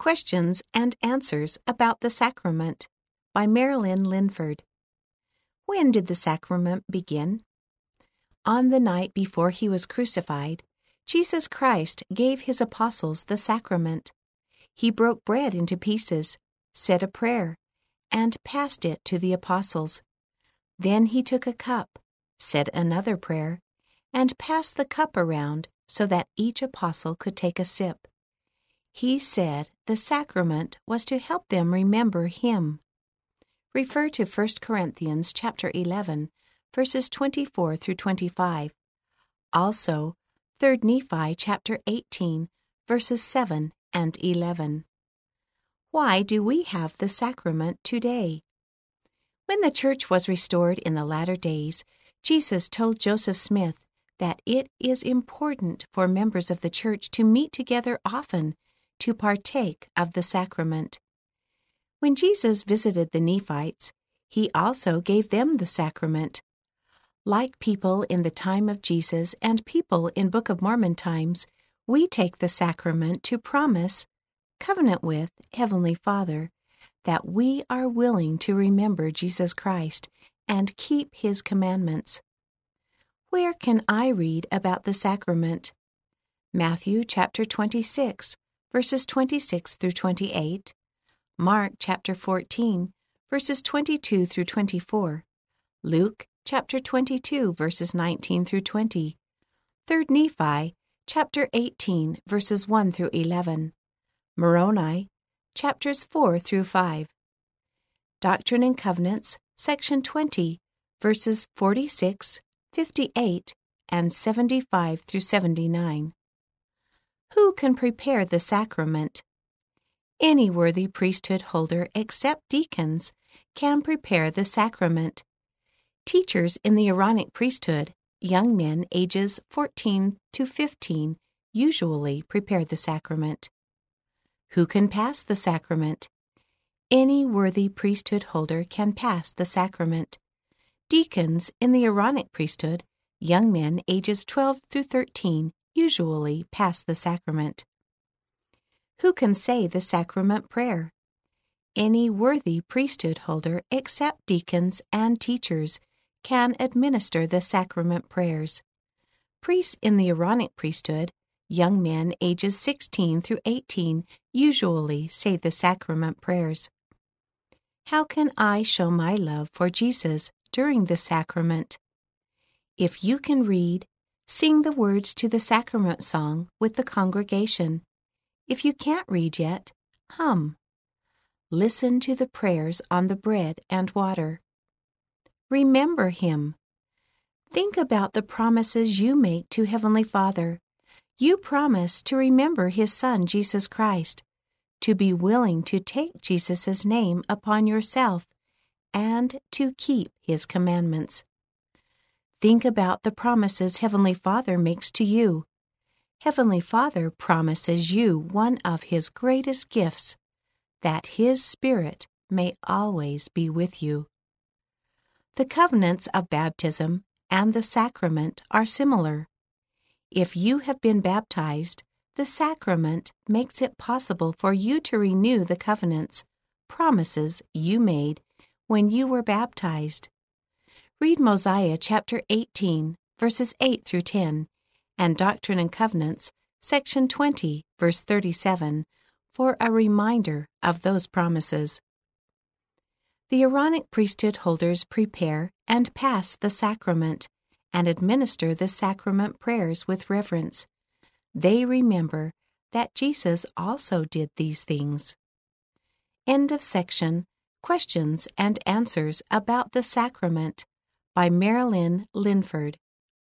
Questions and Answers About the Sacrament by Marilyn Linford. When did the sacrament begin? On the night before he was crucified, Jesus Christ gave his apostles the sacrament. He broke bread into pieces, said a prayer, and passed it to the apostles. Then he took a cup, said another prayer, and passed the cup around so that each apostle could take a sip. He said the sacrament was to help them remember him. Refer to 1 Corinthians chapter 11, verses 24 through 25. Also, 3 Nephi chapter 18, verses 7 and 11. Why do we have the sacrament today? When the church was restored in the latter days, Jesus told Joseph Smith that it is important for members of the church to meet together often to partake of the sacrament. When Jesus visited the Nephites, he also gave them the sacrament. Like people in the time of Jesus and people in Book of Mormon times, we take the sacrament to promise, covenant with Heavenly Father, that we are willing to remember Jesus Christ and keep His commandments. Where can I read about the sacrament? Matthew chapter 26, verses 26 through 28, Mark chapter 14, verses 22 through 24, Luke chapter 22, verses 19 through 20, 3 Nephi chapter 18, verses 1 through 11, Moroni chapters 4 through 5, Doctrine and Covenants, section 20, verses 46, 58, and 75 through 79. Who can prepare the sacrament? Any worthy priesthood holder except deacons can prepare the sacrament. Teachers in the Aaronic priesthood, young men ages 14 to 15, usually prepare the sacrament. Who can pass the sacrament? Any worthy priesthood holder can pass the sacrament. Deacons in the Aaronic priesthood, young men ages 12 through 13, usually pass the sacrament. Who can say the sacrament prayer? Any worthy priesthood holder except deacons and teachers can administer the sacrament prayers. Priests in the Aaronic priesthood, young men ages 16 through 18, usually say the sacrament prayers. How can I show my love for Jesus during the sacrament? If you can read, sing the words to the sacrament song with the congregation. If you can't read yet, hum. Listen to the prayers on the bread and water. Remember Him. Think about the promises you make to Heavenly Father. You promise to remember His Son, Jesus Christ, to be willing to take Jesus' name upon yourself, and to keep His commandments. Think about the promises Heavenly Father makes to you. Heavenly Father promises you one of His greatest gifts, that His Spirit may always be with you. The covenants of baptism and the sacrament are similar. If you have been baptized, the sacrament makes it possible for you to renew the covenants, promises you made when you were baptized. Read Mosiah chapter 18, verses 8 through 10, and Doctrine and Covenants, section 20, verse 37, for a reminder of those promises. The Aaronic priesthood holders prepare and pass the sacrament and administer the sacrament prayers with reverence. They remember that Jesus also did these things. End of section. Questions and Answers About the Sacrament by Marilyn Linford.